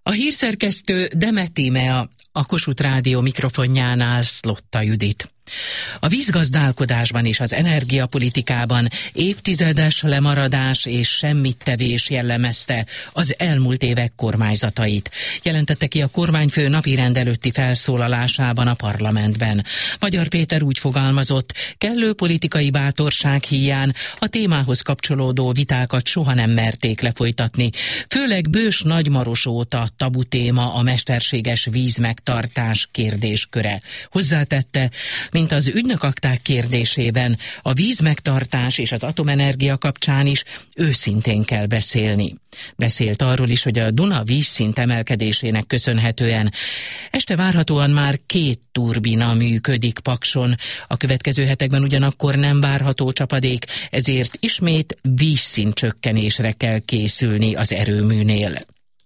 A hírszerkesztő Demet Tímea, a Kossuth Rádió mikrofonjánál Szlotta Judit. A vízgazdálkodásban és az energiapolitikában évtizedes lemaradás és semmittevés jellemezte az elmúlt évek kormányzatait, jelentette ki a kormányfő napirend előtti felszólalásában a parlamentben. Magyar Péter úgy fogalmazott, kellő politikai bátorság híján a témához kapcsolódó vitákat soha nem merték lefolytatni. Főleg Bős Nagymaros óta tabu téma a mesterséges vízmegtartás kérdésköre. Hozzátette, mint az ügynökakták kérdésében, a vízmegtartás és az atomenergia kapcsán is őszintén kell beszélni. Beszélt arról is, hogy a Duna vízszint emelkedésének köszönhetően este várhatóan már 2 turbina működik Pakson. A következő hetekben ugyanakkor nem várható csapadék, ezért ismét vízszint csökkenésre kell készülni az erőműnél.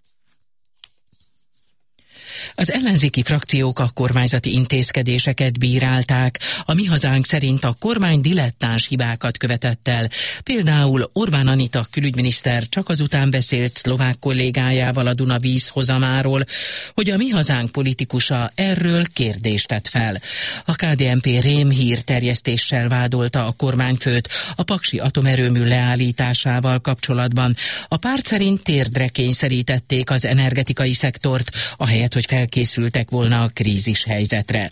Az ellenzéki frakciók a kormányzati intézkedéseket bírálták. A Mi Hazánk szerint a kormány dilettáns hibákat követett el. Például Orbán Anita külügyminiszter csak azután beszélt szlovák kollégájával a Duna vízhozamáról, hogy a Mi Hazánk politikusa erről kérdést tett fel. A KDNP rémhír terjesztéssel vádolta a kormányfőt a paksi atomerőmű leállításával kapcsolatban. A párt szerint térdre kényszerítették az energetikai szektort, ahelyett, hogy felkészültek volna a krízis helyzetre.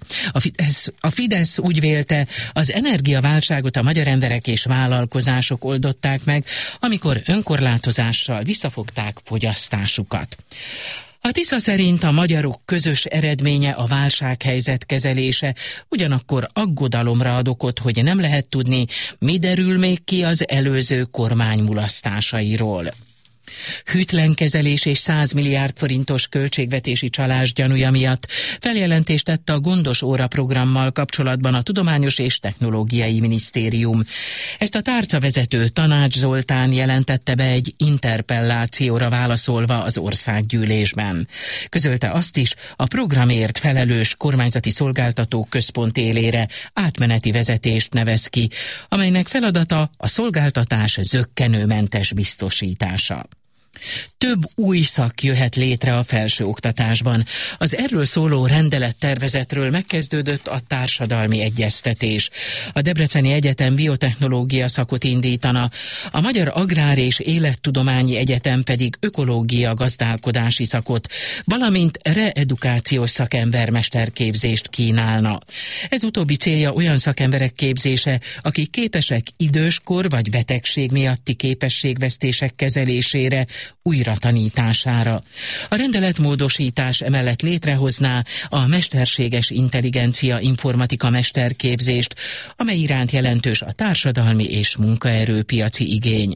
A Fidesz úgy vélte, az energiaválságot a magyar emberek és vállalkozások oldották meg, amikor önkorlátozással visszafogták fogyasztásukat. A Tisza szerint a magyarok közös eredménye a válsághelyzet kezelése, ugyanakkor aggodalomra ad okot, hogy nem lehet tudni, mi derül még ki az előző kormány mulasztásairól. Hűtlen kezelés és 100 milliárd forintos költségvetési csalás gyanúja miatt feljelentést tett a Gondos Óra programmal kapcsolatban a Tudományos és Technológiai Minisztérium. Ezt a tárcavezető Tanács Zoltán jelentette be egy interpellációra válaszolva az országgyűlésben. Közölte azt is, a programért felelős kormányzati szolgáltatók központ élére átmeneti vezetést nevez ki, amelynek feladata a szolgáltatás zökkenőmentes biztosítása. Több új szak jöhet létre a felsőoktatásban. Az erről szóló rendelettervezetről megkezdődött a társadalmi egyeztetés. A Debreceni Egyetem biotechnológia szakot indítana, a Magyar Agrár és Élettudományi Egyetem pedig ökológia gazdálkodási szakot, valamint reedukációs szakembermesterképzést kínálna. Ez utóbbi célja olyan szakemberek képzése, akik képesek időskor vagy betegség miatti képességvesztések kezelésére, újratanítására. A rendeletmódosítás emellett létrehozná a mesterséges intelligencia informatika mesterképzést, amely iránt jelentős a társadalmi és munkaerőpiaci igény.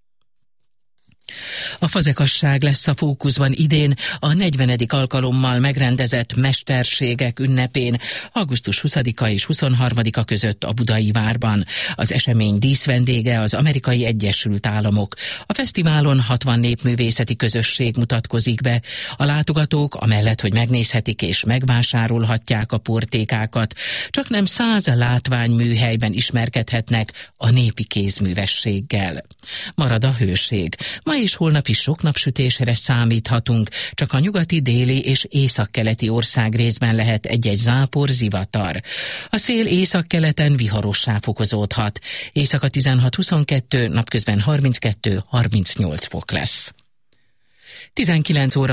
A fazekasság lesz a fókuszban idén a 40. alkalommal megrendezett Mesterségek ünnepén, augusztus 20-a és 23-a között a Budai Várban. Az esemény díszvendége az Amerikai Egyesült Államok. A fesztiválon 60 népművészeti közösség mutatkozik be. A látogatók amellett, hogy megnézhetik és megvásárolhatják a portékákat, csaknem 100 látványműhelyben ismerkedhetnek a népi kézművességgel. Marad a hőség. Ma és holnap is sok napsütésre számíthatunk, csak a nyugati, déli és északkeleti országrészben lehet egy-egy zápor, zivatar. A szél északkeleten viharossá fokozódhat. Éjszaka 16-22, napközben 32-38 fok lesz. 19 óra